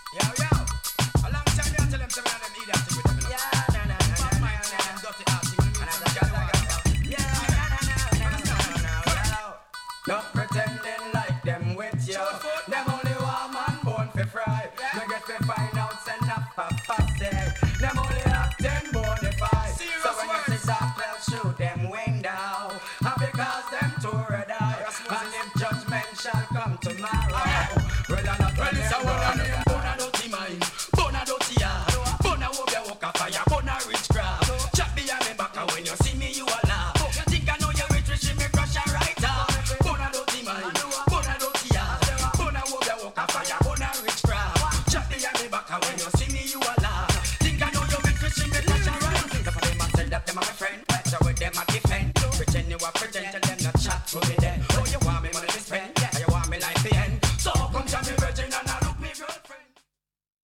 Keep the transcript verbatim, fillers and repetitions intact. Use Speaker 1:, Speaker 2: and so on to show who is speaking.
Speaker 1: Yo, yo. A long time you tell them to me and them idiot thing with them. Yeah, na na na na na na. Them dirty ass thing. And I'm just gonna yeah, na na na na na na. No pretending like them with you. Them only one man born for fry. No get to find out send up a fussy. Them only acting bonafide. So when you see soft, well shoot them window. And because them two red eye. And if judgment shall come tomorrow.